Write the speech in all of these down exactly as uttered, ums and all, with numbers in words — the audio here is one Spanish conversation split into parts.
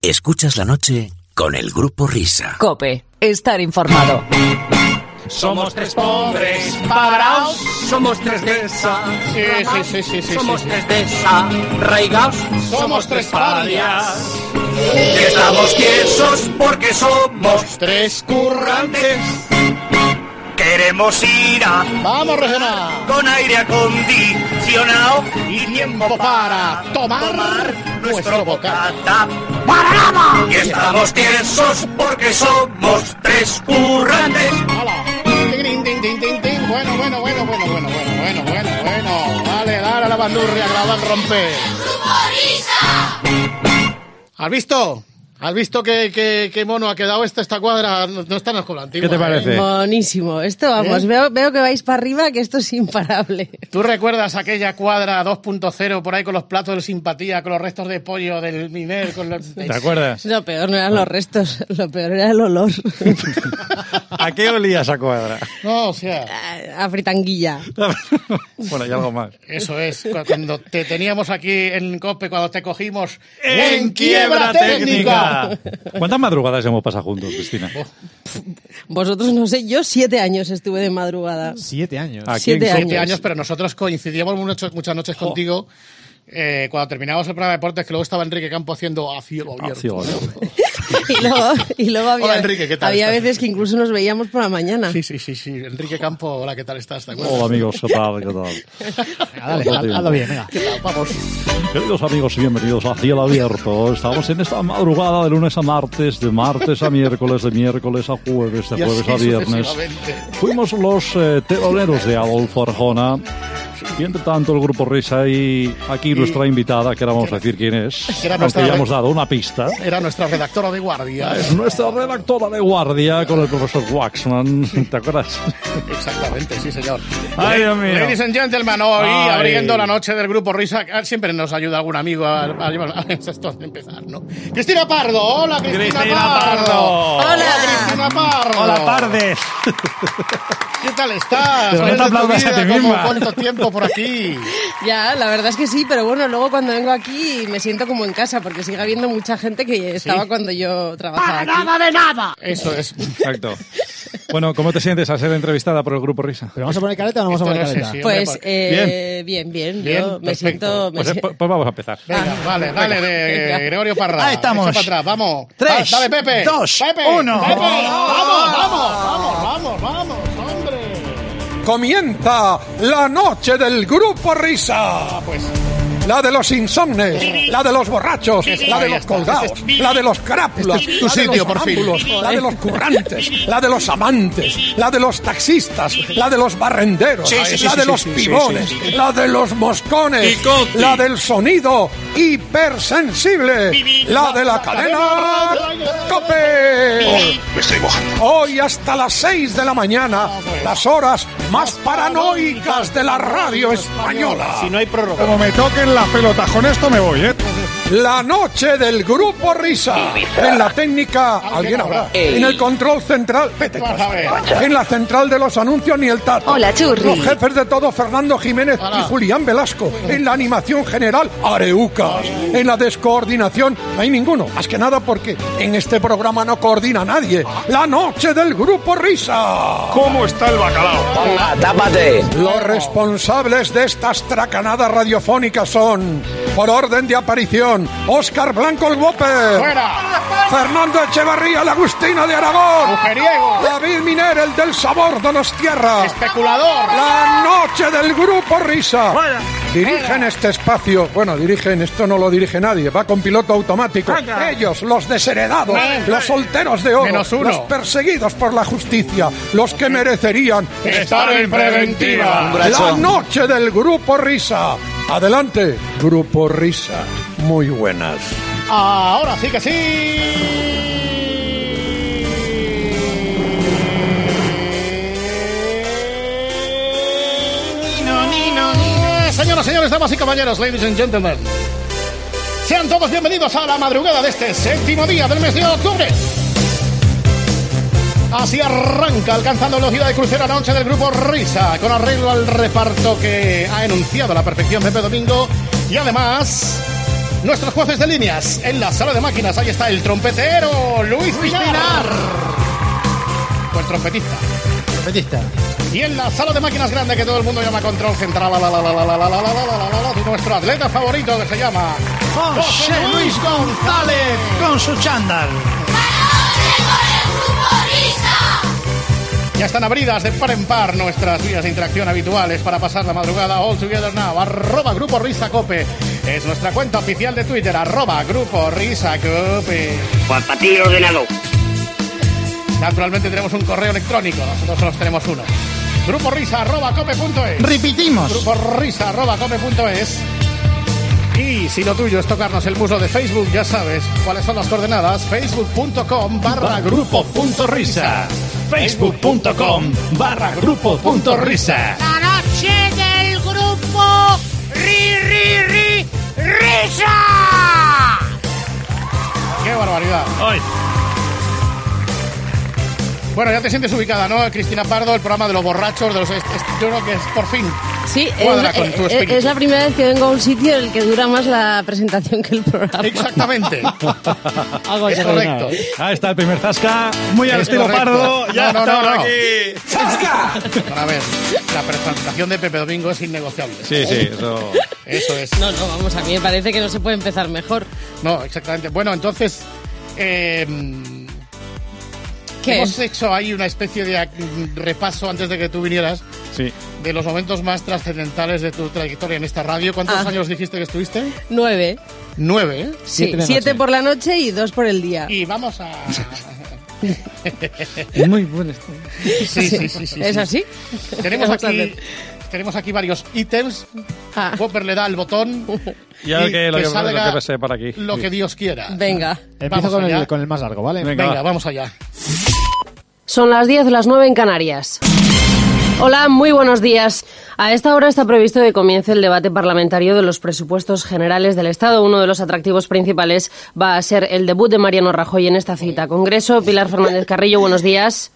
Escuchas la noche con el Grupo Risa. COPE, estar informado. Somos tres pobres paraos, somos tres de esa. Sí, sí, sí, sí, sí. Somos sí, tres de esa. Raigaos, somos tres parias. Estamos tiesos porque somos Tres currantes. Queremos ir a Vamos, regional. con aire acondicionado Y tiempo para tomar, tomar nuestro bocata. bocata. ¡Para nada! Y estamos tiesos porque somos tres currantes. Hola. Tin, tin, tin, tin, tin, tin. Bueno, bueno, bueno, bueno, bueno, bueno, bueno, bueno, bueno. Dale, dale a la bandurria que la van a romper. ¿Has visto? ¿Has visto qué, qué, qué mono ha quedado esta, esta cuadra? No, no está en la escuela antigua. ¿Qué te parece? ¿eh? Buenísimo. Esto, vamos, ¿Eh? veo, veo que vais para arriba, que esto es imparable. ¿Tú recuerdas aquella cuadra dos punto cero por ahí con los platos de simpatía, con los restos de pollo del Miner? Con los... ¿Te acuerdas? Lo peor no eran los restos, lo peor era el olor. ¿A qué olía esa cuadra? No, o sea, A, a fritanguilla. Bueno, y algo más. eso es. cu- Cuando te teníamos aquí en COPE, cuando te cogimos ¡En quiebra técnica! ¿Cuántas madrugadas hemos pasado juntos, Cristina? Vosotros no sé, yo siete años estuve de madrugada. Siete años. Aquí Siete en- años. Siete años, pero nosotros coincidíamos mucho- muchas noches contigo. Eh, cuando terminábamos el programa de deportes, que luego estaba Enrique Campo haciendo a cielo abierto. Ah, cielo abierto. Y luego, y luego había, Hola, Enrique, ¿qué tal había estás? veces que incluso nos veíamos por la mañana. Sí, sí, sí, sí. Enrique Campo, hola, ¿qué tal estás? ¿Te acuerdas? Hola amigos, ¿qué tal? ¿Qué tal? Venga, dale, haz- hazlo bien, venga. ¿Qué tal? Vamos. Queridos amigos, bienvenidos a Cielo Abierto. Estamos en esta madrugada de lunes a martes, de martes a miércoles, de miércoles a jueves, de Y jueves así a viernes. sucesivamente. Fuimos los eh, teloneros de Adolfo Arjona. Y entre tanto el Grupo Risa y aquí nuestra invitada, que ahora vamos a decir quién es, que era aunque nuestra ya red- hemos dado una pista. Era nuestra redactora de guardia. Es nuestra redactora de guardia con el profesor Waxman, ¿te acuerdas? Exactamente, sí, señor. Ay, Dios mío. Ladies and gentlemen, hoy Ay. abriendo la noche del Grupo Risa, siempre nos ayuda algún amigo a, a llevar a esto de empezar, ¿no? Cristina Pardo, hola Cristina, Cristina Pardo. Pardo. Hola Cristina Pardo. Hola, tardes. ¿Qué tal estás? Pero no ¿Cuál te es tu aplaudas a vida? ti ¿Cómo- misma. ¿Cuánto tiempo por aquí? Ya, la verdad es que sí, pero bueno, luego cuando vengo aquí me siento como en casa, porque sigue habiendo mucha gente que estaba cuando yo trabajaba aquí. de nada! Eso es. Exacto. Bueno, ¿cómo te sientes al ser entrevistada por el Grupo Risa? ¿Pero vamos a poner careta o no vamos a Esto poner no sé careta? si- Pues hombre, eh, bien, bien, Bien, yo me perfecto. siento... me Pues, eh, si- pues pues vamos a empezar. Venga, vale, dale, de Venga. Gregorio Parra. Ahí estamos. Echa para atrás, vamos. Tres, Dale, Pepe. dos, Pepe, uno. Pepe. Vamos, vamos, vamos, vamos, vamos, hombre. Comienza la noche del Grupo Risa. Ah, pues, La de los insomnes, la de los borrachos, la de ahí los está. colgados, Este es- la de los crápulas, Este es tu la de sitio, los por fin. sonámbulos, la de los currantes, la de los amantes, la de los taxistas, la de los barrenderos, Sí, sí, sí, la sí, de sí, los sí, pibones, sí, sí, sí. la de los moscones, Picotti. la del sonido hipersensible, la de la cadena COPE. Me estoy mojando. Hoy hasta las seis de la mañana, las horas más paranoicas de la radio española. si no hay prórroga. Como me toquen las pelotas con esto me voy, ¿eh? La noche del Grupo Risa. En la técnica, alguien habrá. En el control central, vete. Vamos a ver. En la central de los anuncios, ni el tato. Hola, Churri. Los jefes de todo, Fernando Jiménez Hola. y Julián Velasco. En la animación general, Areucas. En la descoordinación, no hay ninguno. Más que nada porque en este programa no coordina nadie. La noche del Grupo Risa. ¿Cómo está el bacalao? Los responsables de estas tracanadas radiofónicas son, por orden de aparición, Óscar Blanco el Whopper, ¡Fuera! Fernando Echevarría el Agustino de Aragón, ¡Mujeriego! David Miner el del Sabor Donostierra. ¡Especulador! La noche del Grupo Risa. Dirigen este espacio. Bueno, dirigen, esto no lo dirige nadie. Va con piloto automático. Ellos, los desheredados, Venga. los solteros de oro, Menos uno. los perseguidos por la justicia, los que merecerían Estar en preventiva. la noche del Grupo Risa. Adelante, Grupo Risa. Muy buenas. Ahora sí que sí. Nino, nino, nino. Señoras, señores, damas y caballeros, ladies and gentlemen, sean todos bienvenidos a la madrugada de este séptimo día del mes de octubre. Así arranca, alcanzando velocidad de crucero la noche del Grupo Risa, con arreglo al reparto que ha enunciado a la perfección Pepe Domingo, y además Nuestros jueces de líneas en la sala de máquinas. Ahí está el trompetero Luis Pinar. Pues trompetista. Trompetista. Y en la sala de máquinas grande que todo el mundo llama control central, la, la, la, la, la, la, la, la, la, la, la, nuestro atleta favorito que se llama José Luis González con su chándal. Ya están abridas de par en par nuestras vías de interacción habituales para pasar la madrugada all together now. Arroba Grupo Risa Cope. Es nuestra cuenta oficial de Twitter. Arroba Grupo Risa Cope. Pues para ti el ordenador. Naturalmente tenemos un correo electrónico. Nosotros solo tenemos uno. Grupo Risa arroba cope punto es. Repetimos. Grupo Risa arroba cope punto es. Y si lo tuyo es tocarnos el muslo de Facebook, ya sabes cuáles son las coordenadas. Facebook.com barra grupo punto risa. Facebook.com barra grupo punto risa. La noche del grupo Ri Ri Ri Risa. ¡Qué barbaridad! Hoy. Bueno, ya te sientes ubicada, ¿no? Cristina Pardo, el programa de los borrachos, de los... Yo creo que es por fin. Sí, cuadra es, con tu es, espíritu. es la primera vez que vengo a un sitio en el que dura más la presentación que el programa. Exactamente. Algo Es correcto. Ahí está el primer zasca, muy al Es estilo correcto. Pardo. Ya No, no, estamos no, no. aquí. ¡Zasca! Bueno, a ver, la presentación de Pepe Domingo es innegociable. Sí, sí, eso. Eso es. No, no, vamos, a mí me parece que no se puede empezar mejor. No, exactamente. Bueno, entonces... Eh, ¿Qué? hemos hecho ahí una especie de repaso antes de que tú vinieras Sí. de los momentos más trascendentales de tu trayectoria en esta radio. ¿Cuántos Ah. años dijiste que estuviste? Nueve. Nueve, ¿eh? Sí, Siete de siete noche. por la noche y dos por el día. Y vamos a... Muy bueno. Sí, sí, sí, sí. ¿Es sí. así? Tenemos Vamos a aquí, ver. tenemos aquí varios ítems. Ah. Whopper le da el botón Y ahora que lo que, salga lo que pasé por aquí. lo que Dios quiera. Venga. Empiezo Vamos con allá. el, con el más largo, ¿vale? Venga, Venga, va. vamos allá. Son las diez, las nueve en Canarias. Hola, muy buenos días. A esta hora está previsto que comience el debate parlamentario de los presupuestos generales del Estado. Uno de los atractivos principales va a ser el debut de Mariano Rajoy en esta cita. Congreso, Pilar Fernández Carrillo, buenos días.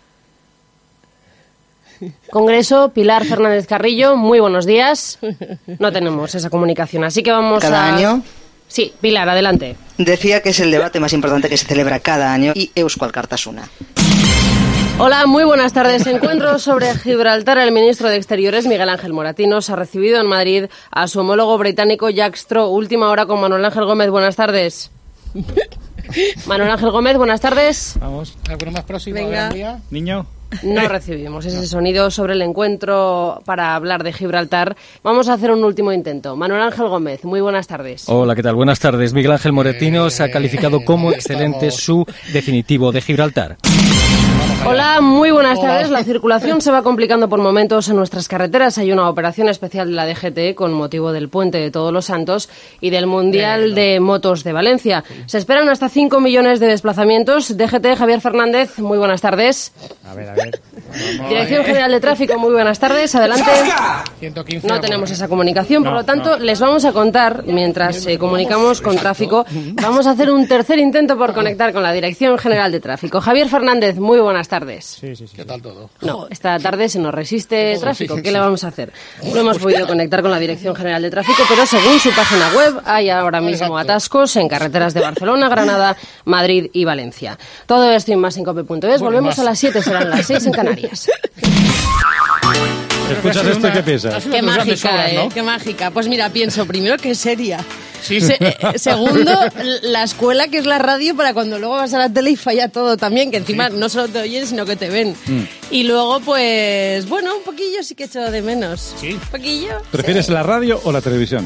Congreso, Pilar Fernández Carrillo, muy buenos días. No tenemos esa comunicación, así que vamos Cada a... año Sí, Pilar, adelante. decía que es el debate más importante que se celebra cada año y Eusko Alkartasuna. Hola, muy buenas tardes. Encuentro sobre Gibraltar. El ministro de Exteriores, Miguel Ángel Moratinos, ha recibido en Madrid a su homólogo británico Jack Straw. Última hora con Manuel Ángel Gómez. Buenas tardes. Manuel Ángel Gómez, buenas tardes. Vamos. ¿Alguno más próximo? Venga. Adrián Díaz? Niño. No recibimos ese sonido sobre el encuentro para hablar de Gibraltar. Vamos a hacer un último intento. Manuel Ángel Gómez, muy buenas tardes. Hola, ¿qué tal? Buenas tardes. Miguel Ángel Moratinos Eh, ha calificado como excelente estamos. su definitivo de Gibraltar. Hola, muy buenas Hola. tardes. La circulación se va complicando por momentos en nuestras carreteras. Hay una operación especial de la D G T con motivo del Puente de Todos los Santos y del Mundial de Motos de Valencia. Se esperan hasta cinco millones de desplazamientos. D G T, Javier Fernández, muy buenas tardes. A ver, a ver. Dirección General de Tráfico, muy buenas tardes. Adelante. ciento quince. No tenemos esa comunicación, por lo tanto, les vamos a contar, mientras eh, comunicamos con tráfico, vamos a hacer un tercer intento por conectar con la Dirección General de Tráfico. Javier Fernández, muy buenas tardes. Sí, sí, sí. ¿Qué tal todo? No, esta tarde se nos resiste tráfico. ¿Qué le vamos a hacer? No hemos podido conectar con la Dirección General de Tráfico, pero según su página web hay ahora mismo Exacto. atascos en carreteras de Barcelona, Granada, Madrid y Valencia. Todo esto y más en cope punto es. Bueno, Volvemos más. a las siete, serán las seis en Canarias. ¿Escuchas esto y qué piensas? Qué mágica, ¿eh? Qué mágica. Pues mira, pienso primero que seria. Sí. Se- eh, segundo, la escuela que es la radio para cuando luego vas a la tele y falla todo también, que encima no solo te oyen, sino que te ven. Y luego, pues, bueno, un poquillo sí que echo de menos. Sí. Un poquillo. ¿Prefieres la radio o la televisión?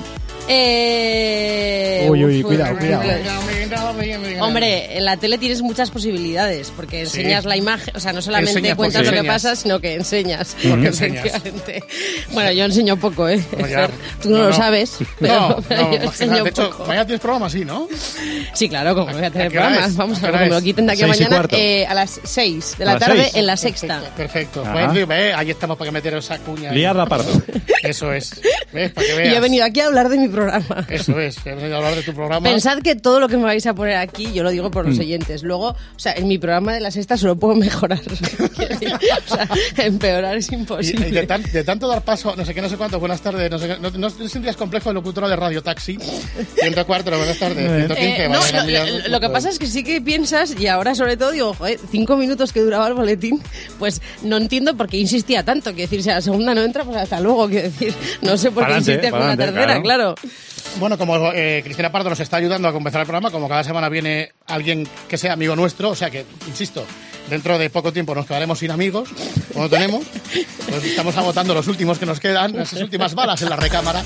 Eh, Uy, uy, uf, cuidado, uf, cuidado. uf. Hombre, en la tele tienes muchas posibilidades, porque enseñas la imagen, o sea, no solamente Enseñas porque cuentas lo que enseñas. pasa, sino que enseñas. Porque enseñas. Efectivamente. Bueno, yo enseño poco, ¿eh? Bueno, ya. Fer, Tú no, No, lo no. sabes, pero, No, pero no, yo más que enseño nada. De hecho, poco. mañana tienes programa así, ¿no? Sí, claro, como voy a ¿A tener qué hora programas. es? Vamos ¿A a qué ver, hora como me lo es? quiten de aquí a Seis y mañana cuarto. eh, a las seis de la ¿A las tarde seis? en la sexta. Perfecto. Ajá. Pues ve, ahí estamos para que meter esa cuña. ahí. Liarla pardo. Eso es. ¿Ves? Para que veas. Y he venido aquí a hablar de mi programa. Eso es. He venido a hablar de tu programa. Pensad que todo lo que me vais a poner aquí, yo lo digo por los Mm. oyentes. Luego, o sea, en mi programa de la sexta solo puedo mejorar. Quiero decir, o sea, empeorar es Y, imposible. y de, tan- de tanto dar paso, no sé qué, no sé cuánto, buenas tardes, no sé qué, no, no, no sentirías complejo de locutora de Radio Taxi. ciento cuatro, buenas tardes, ciento quince, Eh, no, vaya, lo, mía, lo- lo que pasa es que sí que piensas, y ahora sobre todo digo, joder, cinco minutos que duraba el boletín, pues no entiendo por qué insistía tanto. Quiero decir, si a la segunda no entra, pues hasta luego, quiero decir. No sé por qué Pa'lante, insistía con la pa'lante, tercera, claro. Bueno, como eh, Cristina Pardo nos está ayudando a comenzar el programa, como cada semana viene alguien que sea amigo nuestro, o sea que, insisto, dentro de poco tiempo nos quedaremos sin amigos, como tenemos, pues estamos agotando los últimos que nos quedan, esas últimas balas en la recámara.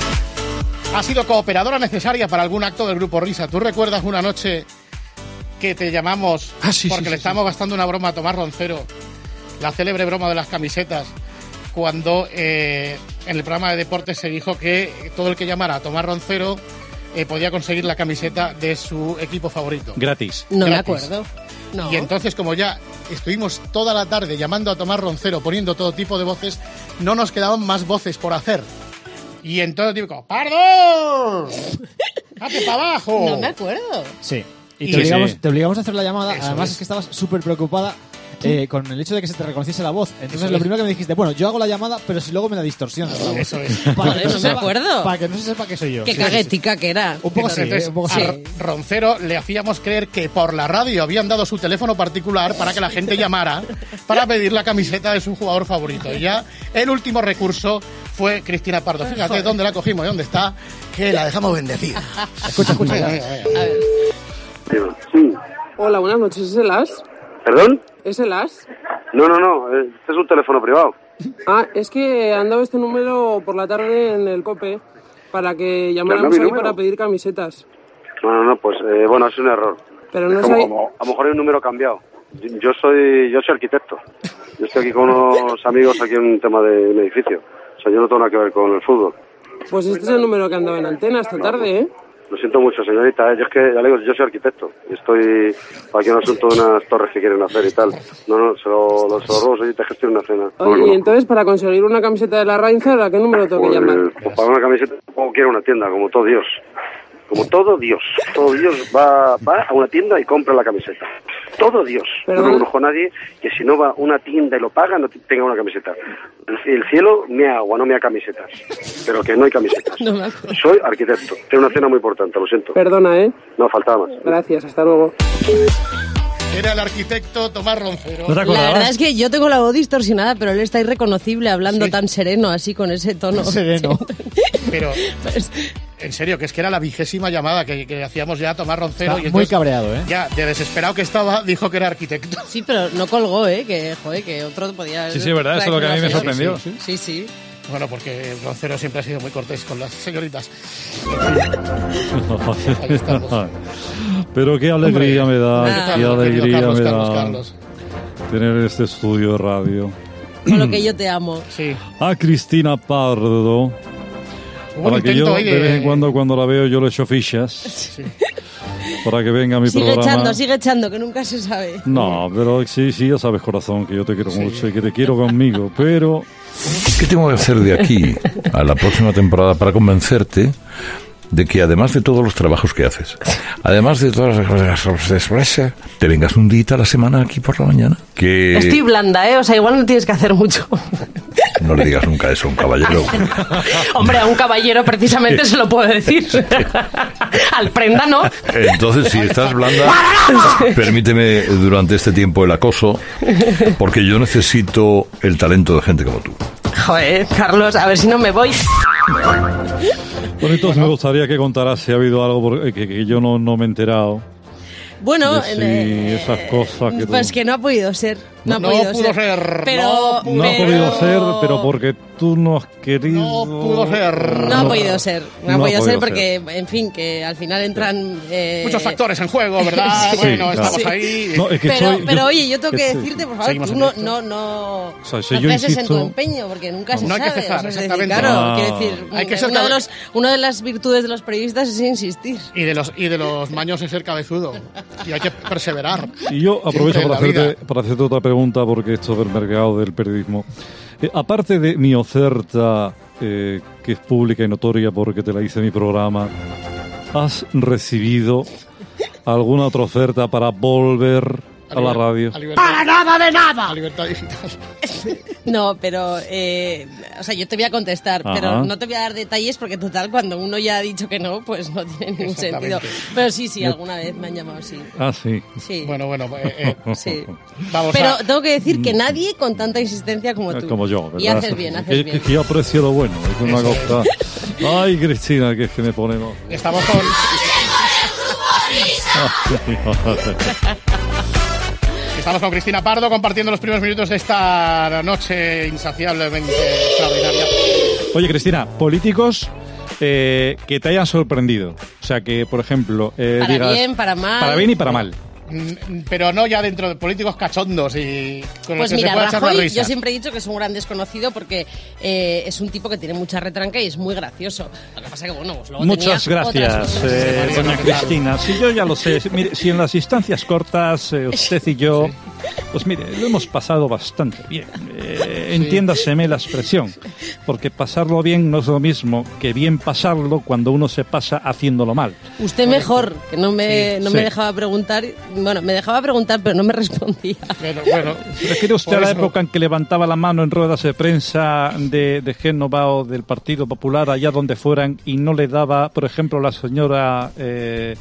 Ha sido cooperadora necesaria para algún acto del Grupo Risa. ¿Tú recuerdas una noche que te llamamos Ah, sí, porque sí, le sí, estábamos gastando una broma a Tomás Roncero, la célebre broma de las camisetas, cuando eh, en el programa de deportes se dijo que todo el que llamara a Tomás Roncero eh, podía conseguir la camiseta de su equipo favorito? Gratis. No me Gratis. acuerdo. No. Y entonces, como ya estuvimos toda la tarde llamando a Tomás Roncero, poniendo todo tipo de voces, no nos quedaban más voces por hacer. Y entonces digo, ¡Pardo! ¡Hazte para abajo! No me acuerdo. Sí. Y Y- te obligamos, sí. te obligamos a hacer la llamada. Eso Además es. es que estabas súper preocupada eh, con el hecho de que se te reconociese la voz. Entonces Eso lo es. primero que me dijiste, bueno, yo hago la llamada, pero si luego me la distorsionas la voz. Eso es. Para que Joder, no se me sepa- acuerdo. Para que no se sepa que soy yo. Qué Sí, sí, sí. caguetica que era. Un poco así, Entonces, eh, un poco a así. R- Roncero le hacíamos creer que por la radio habían dado su teléfono particular para que la gente llamara para pedir la camiseta de su jugador favorito. Y ya el último recurso fue Cristina Pardo. Fíjate dónde la cogimos y dónde está, que la dejamos bendecida. Escucha, escucha. Venga, ya. venga, venga. A ver. Sí. Hola, buenas noches. ¿Es el As? ¿Perdón? ¿Es el As? No, no, no. Este es un teléfono privado. Ah, es que han dado este número por la tarde en el COPE para que llamáramos ¿Pero no mi ahí número? para pedir camisetas. No, no, no. Pues eh, bueno, es un error. Pero no Como- sé... como- a lo mejor hay un número cambiado. Yo, yo soy yo soy arquitecto. Yo estoy aquí con unos amigos aquí en un tema de un edificio. O sea, yo no tengo nada que ver con el fútbol. Pues este es el número que andaba en antena esta tarde, ¿eh? Lo siento mucho, señorita. ¿eh? Yo es que, ya le digo, yo soy arquitecto. Y estoy aquí en un asunto de unas torres que quieren hacer y tal. No, no, se lo, lo- se lo robo, soy te gestiono una cena. No, Oye, no. y entonces para conseguir una camiseta de la Reinzer, ¿a qué número tengo que llamar? Pues, pues para una camiseta, como quiera una tienda, como todo Dios. Como todo Dios. Todo Dios va, va a una tienda y compra la camiseta. Todo Dios. Perdona. No me conozco a nadie que si no va a una tienda y lo paga, no t- tenga una camiseta. El, el cielo me agua, no me da camisetas. Pero que no hay camisetas. No me acuerdo. Soy arquitecto. Tengo una cena muy importante, lo siento. Perdona, ¿eh? No, faltaba más. Gracias, hasta luego. Era el arquitecto Tomás Roncero. La verdad es que yo tengo la voz distorsionada, pero él está irreconocible hablando tan sereno, así con ese tono. Sereno. Pero, Pues, en serio, que es que era la vigésima llamada que, que hacíamos ya a Tomás Roncero. Está y muy entonces, cabreado, ¿eh? Ya, de desesperado que estaba, dijo que era arquitecto. sí, pero no colgó, ¿eh? Que, joder, que otro podía... Sí, sí, verdad, eso es lo que a mí me reaccionar sorprendió. así. Sí, sí. Bueno, porque Roncero siempre ha sido muy cortés con las señoritas. Ahí estamos. Pero qué alegría Hombre, me da, ¿qué tal, qué querido alegría Carlos, me Carlos, da Carlos? tener este estudio de radio. Con lo que yo te amo. Sí. A Cristina Pardo, Hubo un para que intento yo ahí de vez en cuando cuando la veo yo le echo fichas para que venga a mi Sigue programa. echando, sigue echando, que nunca se sabe. No, pero sí, sí, ya sabes, corazón, que yo te quiero mucho y que te quiero conmigo, pero... ¿Qué tengo que hacer de aquí a la próxima temporada para convencerte de que además de todos los trabajos que haces, además de todas las cosas, te vengas un día a la semana aquí por la mañana? Que Estoy blanda, ¿eh? O sea, igual no tienes que hacer mucho. no le digas nunca eso a un caballero. Hombre, a un caballero precisamente se lo puedo decir. Al prenda no. Entonces, si estás blanda, permíteme durante este tiempo el acoso, porque yo necesito el talento de gente como tú. Joder, Carlos, a ver si no me voy. Bueno, entonces me gustaría que contaras si ha habido algo por- que, que yo no, no me he enterado. Bueno, de si eh, esas cosas que tú- pues que no ha podido ser. No, No ha podido pudo ser. ser, Pero, no pudo No ha pero- podido ser, pero porque tú no has querido... No pudo ser. No ha podido ser. No ha No ha podido ser podido porque, en fin, que al final entran... eh, Muchos factores en juego, ¿verdad? Sí, bueno, claro. estamos Sí. ahí. No, es que pero, soy- pero yo- oye, yo tengo que que- decirte, por favor, Seguimos tú en no, directo. no, no, sea, si no yo ceses en tu insisto- empeño, porque nunca se No hay que sabe. cesar, o sea, es decir, exactamente. claro, Ah. quiero decir, Hay que ser uno de cabe- los, una de las virtudes de los periodistas es insistir. Y de los y de los maños es ser cabezudo. Y hay que perseverar. Y yo aprovecho para Siempre en la hacerte, para hacerte otra pregunta, porque esto del mercado del periodismo. Eh, aparte de mi oferta, eh, que es pública y notoria porque te la hice en mi programa, ¿has recibido alguna otra oferta para volver a la radio? ¡Para nada de nada! A Libertad Digital. No, pero, eh, o sea, yo te voy a contestar, Ajá. pero no te voy a dar detalles porque, total, cuando uno ya ha dicho que no, pues no tiene ningún sentido. Pero sí, sí, alguna vez me han llamado, sí. Ah, sí. Sí. Bueno, bueno, eh, eh, Sí. vamos Pero a... tengo que decir que nadie con tanta insistencia como tú. Como yo, ¿verdad? Y haces bien, haces que, bien. que yo aprecio lo bueno. Es una cosa... Ay, Cristina, que es que me ponemos... Estamos con... Estamos con Cristina Pardo compartiendo los primeros minutos de esta noche insaciablemente extraordinaria. Oye, Cristina, políticos eh, que te hayan sorprendido. O sea, que, por ejemplo, eh, Para digas... bien, para mal. Para bien y para mal. Mm, Pero no ya dentro de políticos cachondos y con los Pues que mira, se puede echar una Rajoy, risa. yo siempre he dicho que es un gran desconocido porque eh, es un tipo que tiene mucha retranca y es muy gracioso. Lo que pasa que, bueno, pues luego Muchas tenía otras gracias, cosas. eh, doña Cristina. Si yo ya lo sé, mire, si en las instancias cortas eh, usted y yo, pues mire, lo hemos pasado bastante bien. Eh, entiéndaseme la expresión, porque pasarlo bien no es lo mismo que bien pasarlo cuando uno se pasa haciéndolo mal. Usted mejor, que no me, Sí, no sí. me dejaba preguntar. Bueno, me dejaba preguntar, pero no me respondía. Pero, bueno, ¿Refiere usted por a la eso- época en que levantaba la mano en ruedas de prensa de, de Génova o del Partido Popular, allá donde fueran, y no le daba, por ejemplo, la señora... Eh,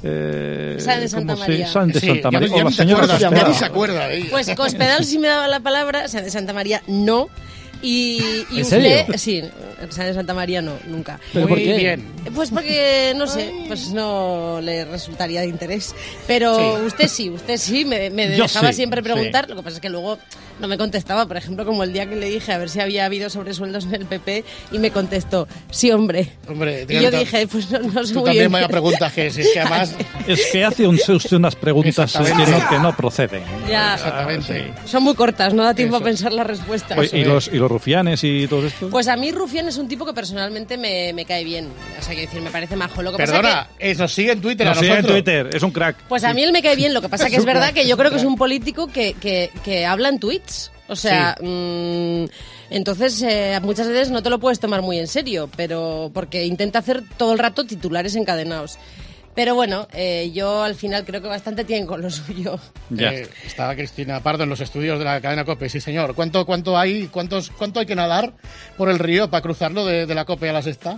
eh, Sáenz de Santa ¿cómo se- María. Sáenz de Sí, Santa ya María. ni- ya o la ni te señora acuerdas, ya Cospedal. ni se acuerda de ella. Pues Cospedal sí me daba la palabra, Sáenz de Santa María no. Y, y ¿En usted, serio? sí, Sáenz de Santa María no, nunca. ¿Pero Muy por qué? bien. Pues porque, no sé, pues no le resultaría de interés. Pero Sí. usted sí, usted sí, me, me Yo dejaba sí, siempre preguntar. sí. Lo que pasa es que luego no me contestaba. Por ejemplo, como el día que le dije a ver si había habido sobresueldos en el P P y me contestó, sí, hombre. Hombre, Y yo dije, pues no, no sé tú muy también bien. vaya qué- preguntas que es, es que además... Es que hace un- usted unas preguntas que Exactamente. no, que no proceden. Ya, Exactamente. son muy cortas, no da tiempo Eso. a pensar la respuesta. Oye, ¿y, los, ¿Y los rufianes y todo esto? Pues a mí Rufián es un tipo que personalmente me, me cae bien. O sea, que decir, me parece majo. Lo que pasa Perdona, que, eh, nos sigue en Twitter a No, sí, en nosotros. Twitter, es un crack. pues a mí él me cae bien. Lo que pasa que es verdad que yo creo que es un político que, que, que habla en tweets. O sea, mm, entonces eh, muchas veces no te lo puedes tomar muy en serio, pero porque intenta hacer todo el rato titulares encadenados. Pero bueno, eh, yo al final creo que bastante tienen con lo suyo. Ya. Eh, estaba Cristina Pardo en los estudios de la cadena COPE, sí señor. ¿Cuánto, cuánto hay, cuántos, cuánto hay que nadar por el río para cruzarlo de, de la COPE a la Sexta?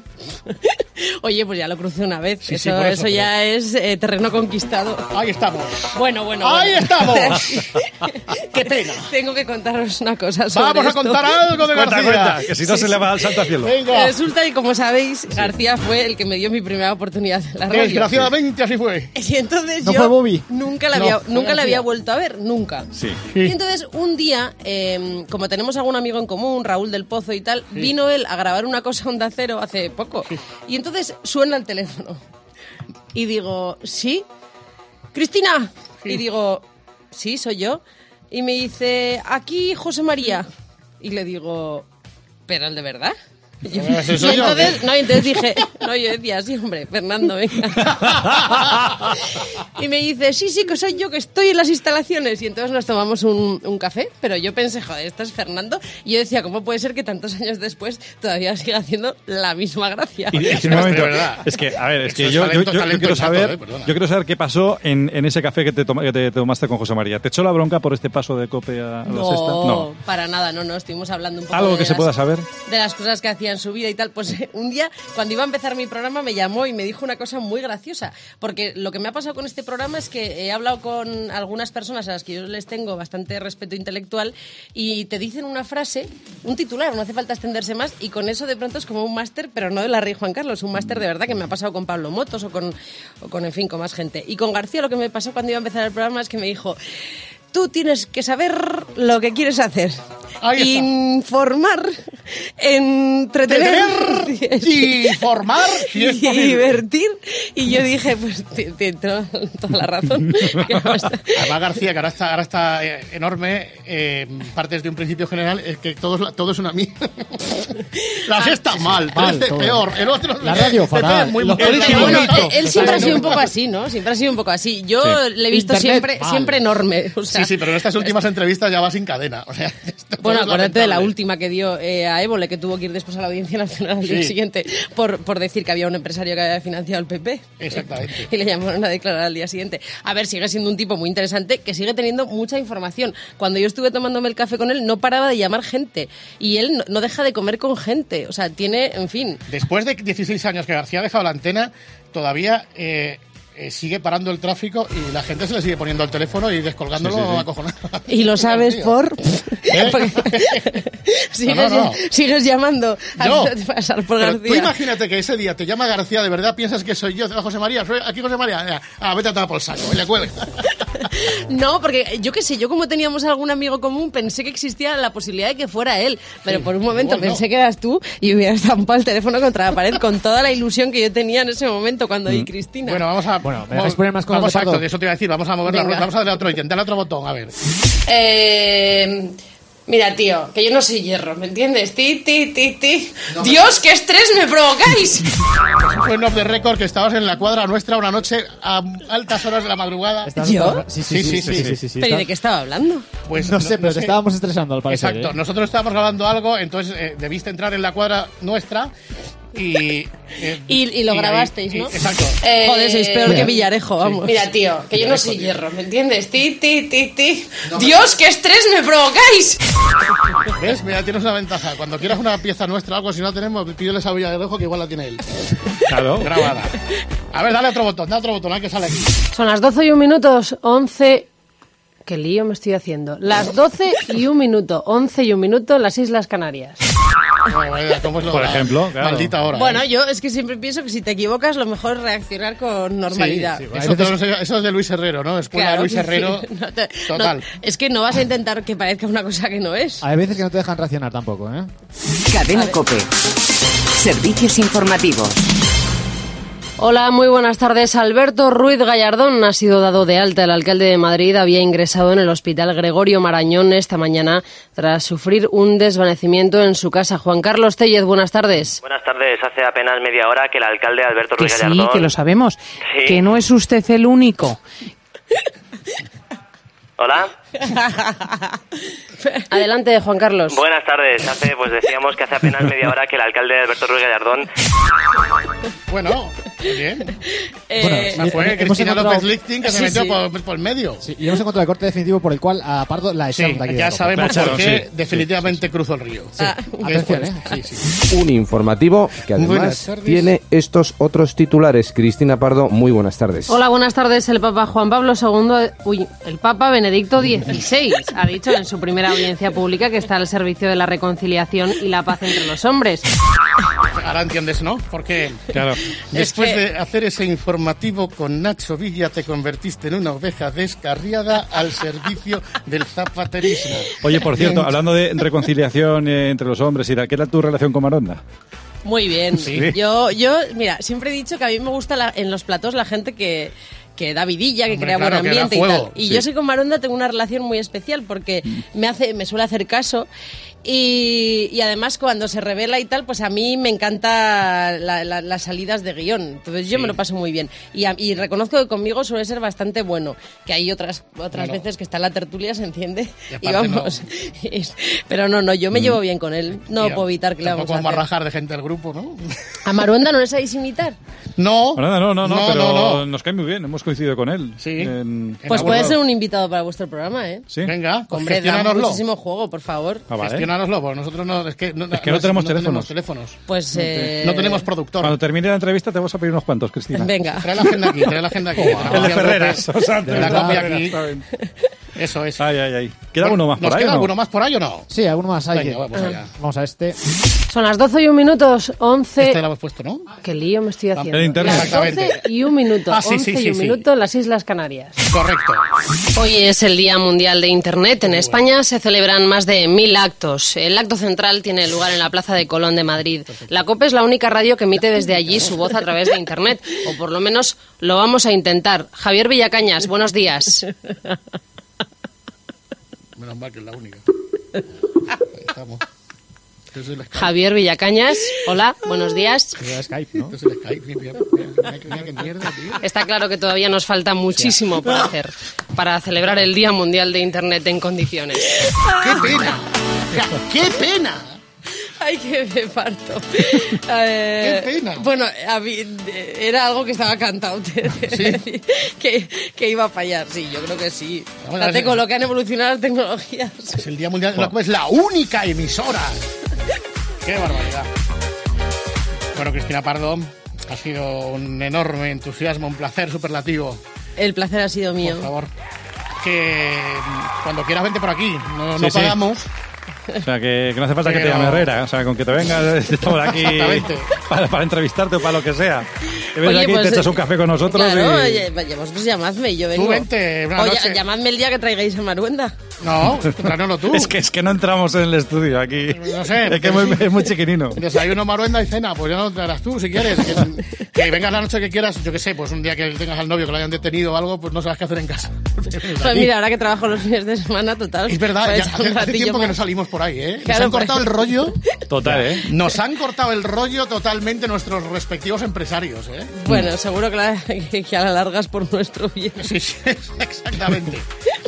Oye, pues ya lo crucé una vez. Sí, sí, eso por eso, eso ya es eh, terreno conquistado. Ahí estamos. Bueno, bueno. ¡Ahí bueno. estamos! ¡Qué pena! Tengo que contaros una cosa sobre Vamos a esto. contar algo de Cuenta, García. cuenta, que si no Sí, se le sí. va al santo al cielo. Venga, Resulta que, como sabéis, García fue el que me dio mi primera oportunidad en la radio. desgraciadamente así fue. Y entonces ¿No yo fue Bobby? nunca la No, había, fue nunca la García. había vuelto a ver, nunca. Sí. Y entonces un día, eh, como tenemos algún amigo en común, Raúl del Pozo y tal, vino él a grabar una cosa a Onda Cero hace poco. Y entonces suena el teléfono. Y digo, ¿sí? ¡Cristina! Y digo, sí, soy yo. Y me dice, aquí José María. Y le digo, ¿pero el de verdad? Y, yo- Ese y soy yo, entonces, ¿qué? no, y entonces dije, no, yo decía, sí, hombre, Fernando, venga. Y me dice, sí, sí, que soy yo, que estoy en las instalaciones. Y entonces nos tomamos un, un café, pero yo pensé, joder, esto es Fernando. Y yo decía, ¿cómo puede ser que tantos años después todavía siga haciendo la misma gracia? Y, y Eso un es momento, de verdad. es que, a ver, es Eso que es yo, talento, yo- yo- yo talento quiero innato, saber, eh, perdona. yo quiero saber qué pasó en, en ese café que te, toma- que te tomaste con José María. ¿Te echó la bronca por este paso de Cope a, a la No, Sexta? No. para nada, no, no, estuvimos hablando un poco ¿Algo de que se las- pueda saber? de las cosas que hacía en su vida y tal. Pues un día, cuando iba a empezar mi programa, me llamó y me dijo una cosa muy graciosa. Porque lo que me ha pasado con este programa es que he hablado con algunas personas a las que yo les tengo bastante respeto intelectual y te dicen una frase, un titular, no hace falta extenderse más, y con eso de pronto es como un máster, pero no de la Rey Juan Carlos, un máster de verdad que me ha pasado con Pablo Motos o con, o con, en fin, con más gente. Y con García lo que me pasó cuando iba a empezar el programa es que me dijo, tú tienes que saber lo que quieres hacer. informar, entretener, y formar y, y divertir. Y yo dije, pues tiene toda la razón. Además, García, que ahora está, ahora está enorme, eh, partes de un principio general, es que todo, todo es una mierda. La sexta mal, mal peor. El otro, la radio fatal. Muy el, el, bueno, él, él siempre ha sido un poco así, ¿no? Siempre ha sido un poco así. Yo sí. le he visto Internet, siempre, siempre enorme. O sea, sí, sí, pero en estas últimas entrevistas ya va sin cadena. O sea, bueno, acuérdate de la última que dio eh, a Évole, que tuvo que ir después a la Audiencia Nacional al sí. día siguiente por, por decir que había un empresario que había financiado el P P. Exactamente. Y le llamaron a declarar al día siguiente. A ver, sigue siendo un tipo muy interesante que sigue teniendo mucha información. Cuando yo estuve tomándome el café con él, no paraba de llamar gente. Y él no, no deja de comer con gente. O sea, tiene, en fin... Después de dieciséis años que García ha dejado la antena, todavía... Eh, Eh, sigue parando el tráfico y la gente se le sigue poniendo el teléfono y descolgándolo sí, sí, sí. acojonado. Y lo sabes por... ¿Eh? sigues, no, no, no. sigues llamando a no, pasar por García. Tú imagínate que ese día te llama García, de verdad piensas que soy yo, José María, soy aquí José María. Ah, vete a tomar por el saco, y le cuelga. No, porque yo qué sé, yo como teníamos algún amigo común pensé que existía la posibilidad de que fuera él, pero sí, por un momento igual pensé no. que eras tú y hubieras estampado el teléfono contra la pared con toda la ilusión que yo tenía en ese momento cuando mm. vi Cristina. Bueno, vamos a... Bueno, ¿me dejáis poner más cosas vamos, de exacto, de eso te iba a decir, vamos a mover la rueda, vamos a darle otro ítem, dale otro botón, a ver. Eh... Mira, tío, que yo no soy hierro, ¿me entiendes? Ti, ti, ti, ti. No, ¡Dios, qué estrés me provocáis! Fue un off the record que estabas en la cuadra nuestra una noche a altas horas de la madrugada. ¿Yo? Sí, sí, sí. sí, sí, sí, sí, sí, sí ¿Pero y de qué estaba hablando? Pues no, no sé, pero no te sé. estábamos estresando al parecer. Exacto, ¿eh? nosotros estábamos grabando algo, entonces eh, debiste entrar en la cuadra nuestra... Y, eh, y, y lo y grabasteis, ahí, ¿no? Y, exacto. Eh, Joder, sois peor mira, que Villarejo, vamos. Sí. Mira, tío, que yo no soy hierro, ¿me entiendes? Ti, ti, ti, ti. No, ¡Dios, qué estrés me provocáis! ¿Ves? Mira, tienes una ventaja. Cuando quieras una pieza nuestra o algo, si no tenemos, pídeles a Villarejo, que igual la tiene él. Claro. Grabada. A ver, dale otro botón, dale otro botón, a ver que sale aquí. Son las doce y un minutos, once... Qué lío me estoy haciendo. Las doce y un minuto, once y un minuto en las Islas Canarias. Bueno, vaya, ¿cómo es lo Por ejemplo, claro. Maldita hora. Bueno, ¿eh? yo es que siempre pienso que si te equivocas, lo mejor es reaccionar con normalidad. Sí, sí, eso, veces... te, eso es de Luis Herrero, ¿no? Escuela claro, de Luis Herrero. Sí. No te, total. No, es que no vas a intentar que parezca una cosa que no es. Hay veces que no te dejan reaccionar tampoco, ¿eh? Cadena COPE. Servicios informativos. Hola, muy buenas tardes. Alberto Ruiz Gallardón ha sido dado de alta. El alcalde de Madrid había ingresado en el hospital Gregorio Marañón esta mañana tras sufrir un desvanecimiento en su casa. Juan Carlos Tellez, buenas tardes. Buenas tardes. Hace apenas media hora que el alcalde Alberto Ruiz que Gallardón... Sí, que lo sabemos. Sí. Que no es usted el único. Hola. Adelante, Juan Carlos. Buenas tardes. Hace, pues decíamos que hace apenas media hora que el alcalde Alberto Ruiz Gallardón... Bueno, muy bien. Eh, bueno, fue hemos Cristina encontrado... López Lichting que sí, se metió sí. por, por el medio. Sí, y hemos encontrado el corte definitivo por el cual a Pardo la sí, echaron de aquí. Ya de sabemos claro, por qué sí, definitivamente sí, sí. cruzó el río. Sí. Ah. Atención, ¿eh? Sí, sí. Un informativo que además tiene estos otros titulares. Cristina Pardo, muy buenas tardes. Hola, buenas tardes. El Papa Juan Pablo segundo, uy, el Papa Benedicto dieciséis ha dicho en su primera audiencia pública que está al servicio de la reconciliación y la paz entre los hombres. Ahora entiendes, ¿no? Porque claro. después es que... de hacer ese informativo con Nacho Villa te convertiste en una oveja descarriada al servicio del zapaterismo. Oye, por cierto, hablando de reconciliación eh, entre los hombres, Ira, ¿qué era tu relación con Maronda? Muy bien. Sí. Yo, yo, mira, siempre he dicho que a mí me gusta la, en los platós la gente que... que da vidilla, que Hombre, crea claro, buen ambiente que da y juego, tal. Y sí. yo sé con Maronda tengo una relación muy especial porque me hace, me suele hacer caso y, y además cuando se revela y tal, pues a mí me encanta la, la, las salidas de guión. Entonces yo sí. me lo paso muy bien. Y, a, y reconozco que conmigo suele ser bastante bueno, que hay otras otras claro. veces que está en la tertulia, se enciende y, y vamos. No. Pero no, no, yo me mm. llevo bien con él. No Tía, puedo evitar que le vamos a hacer. Vamos a rajar de gente del grupo, ¿no? ¿A Maronda no le sabéis imitar? No. No, no, no, no, no pero no, no. nos cae muy bien, hemos coincidido con él. Sí. En... Pues puede ser un invitado para vuestro programa, ¿eh? Sí. Venga, pues hombre, da muchísimo juego, por favor. Ah, vale. Gestionárnoslo, porque nosotros no, es que no, es que no, no tenemos no teléfonos. tenemos teléfonos. Pues eh... no tenemos productor. Cuando termine la entrevista te vamos a pedir unos cuantos, Cristina. Venga. Trae la agenda aquí, trae la agenda aquí. El de Ferreras. O sea, de la copia aquí. Eso es. Ay, ay, ay. ¿Queda bueno, uno más por ¿Nos ahí? queda ¿no? alguno más por ahí o no? Sí, alguno más hay. Venga, vamos allá. Vamos a este. Son las doce y un minutos, once... Este lo hemos puesto, ¿no? Qué lío me estoy haciendo. El internet. Las doce y un minuto, Ah, sí, once sí, sí, y un sí. minuto en las Islas Canarias. Correcto. Hoy es el Día Mundial de Internet. En España se celebran más de mil actos. El acto central tiene lugar en la Plaza de Colón de Madrid. La COPE es la única radio que emite desde allí su voz a través de Internet, o por lo menos lo vamos a intentar. Javier Villacañas, buenos días. Menos mal que es la única. Ahí estamos. Este es el Skype. Javier Villacañas, hola, buenos días. Mira Skype, ¿no? Este es el Skype. Mira, mira, mira, mira qué mierda, tío. Está claro que todavía nos falta muchísimo por hacer para celebrar el Día Mundial de Internet en condiciones. ¡Qué pena! ¡Qué pena! Ay, que me parto. Eh, ¡Qué pena! Bueno, a mí, eh, era algo que estaba cantado. Te- ¿Sí? que, que iba a fallar, sí, yo creo que sí. Vamos a Fíjate ver. con lo que han evolucionado las tecnologías. Es el Día Mundial de la COPE, es la única emisora. ¡Qué barbaridad! Bueno, Cristina Pardo, ha sido un enorme entusiasmo, un placer superlativo. El placer ha sido mío. Por favor, que cuando quieras vente por aquí, no, Sí, no sí. pagamos. O sea, que, que no hace falta que te Pero- llame Herrera. O sea, con que te vengas, estamos aquí Exactamente. para, para entrevistarte o para lo que sea. Te ves Oye, aquí, pues, te echas eh, un café con nosotros Claro, y... oye, vaya, vosotros llamadme y yo vengo. Tú vente una O ya- noche. llamadme el día que traigáis a Maruenda. No, tráenoslo tú. Es que, es que no entramos en el estudio aquí. No sé, Es que es muy, es muy chiquinino. Desayuno, maruenda y cena, pues ya no te harás tú si quieres. Que, que vengas la noche que quieras, yo qué sé, pues un día que tengas al novio que lo hayan detenido o algo, pues no sabes qué hacer en casa. Pues mira, ahora que trabajo los fines de semana, total. Es verdad, pues ya echar hace, un hace ratillo tiempo que no más. salimos por ahí, ¿eh? Nos Claro, han cortado pues. el rollo. Total, ¿eh? Nos han cortado el rollo totalmente nuestros respectivos empresarios, ¿eh? Bueno, seguro que, la- que- que a la larga es por nuestro bien. Sí, sí, exactamente.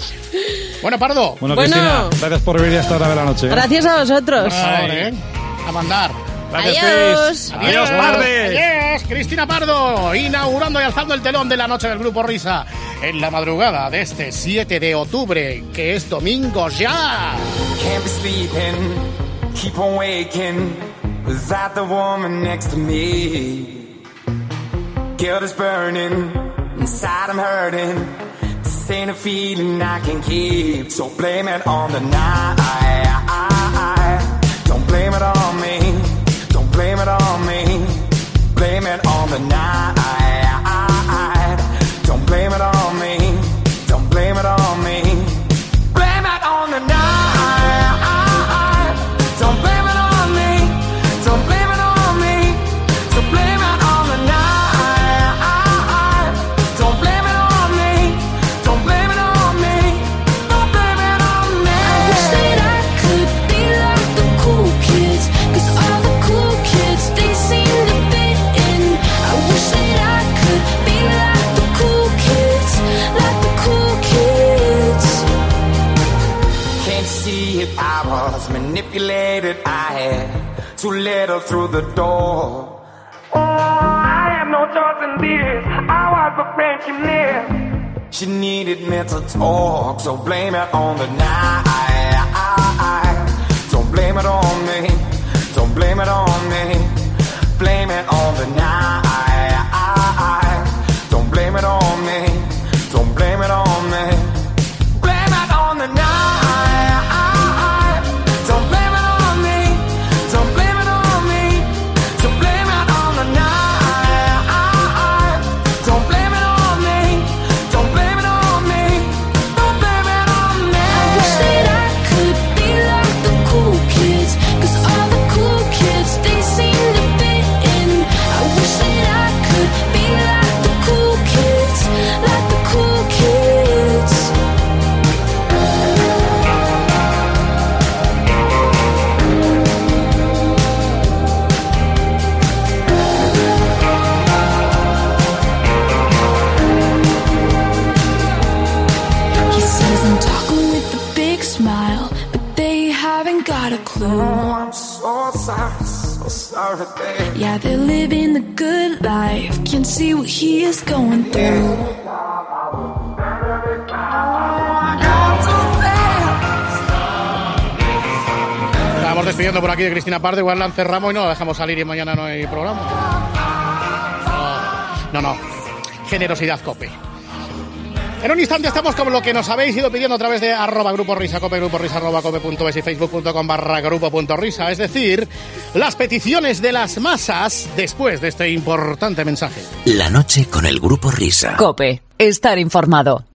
Bueno, Pardo. Bueno, Bueno. Cristina, gracias por venir a esta hora de la noche. Gracias a vosotros. Por favor, ¿eh? A mandar. Gracias, Adiós. Cris. Adiós, Parde. Adiós, Cristina Pardo, inaugurando y alzando el telón de la noche del Grupo Risa en la madrugada de este siete de octubre, que es domingo ya. Can't be sleeping, keep on waking without the woman next to me. Guilt is burning, inside I'm hurting. This ain't a feeling I can keep, so blame it on the night. Don't blame it on me, don't blame it on me. Blame it on the night. Don't blame it on me, don't blame it on me. Blame it on the night. Don't blame it on me. Don't blame it on me. So blame it on the night. Don't blame it on me. Don't blame it on me. Don't blame it on me. I wish that I could be like the cool kids, 'cause all the cool kids, they seem to fit in. I wish that I could be like the cool kids, like the cool kids. Can't you see it? I was manipulated. I had too little through the door. Oh, I had no choice in this. I was the friend she lived. She needed me to talk, so blame it on the night. Don't blame it on me. Don't blame it on me. Blame it on the night. Don't blame it on me. Don't blame it on me. Blame it on the night. Don't blame it on me. Don't blame it on me. So blame it on the night. Don't blame it on me. Don't blame it on me. Don't blame it on me. I wish that I could be like the cool kids, 'cause all the cool kids, they seem to fit in. I wish that I could be like the cool kids, like the cool kids. He says I'm talking with a big smile, but they haven't got a clue. I'm so sorry, so sorry, babe. Yeah, they're living the good life, can't see what he is going through. Estamos despidiendo por aquí de Cristina Pardo, igual la encerramos y no la dejamos salir y mañana no hay programa. No, no, no. Generosidad COPE. En un instante estamos con lo que nos habéis ido pidiendo a través de arroba grupo risa, cope, grupo risa, arroba cope punto es y facebook.com barra grupo punto risa. Es decir, las peticiones de las masas después de este importante mensaje. La noche con el grupo Risa. Cope, estar informado.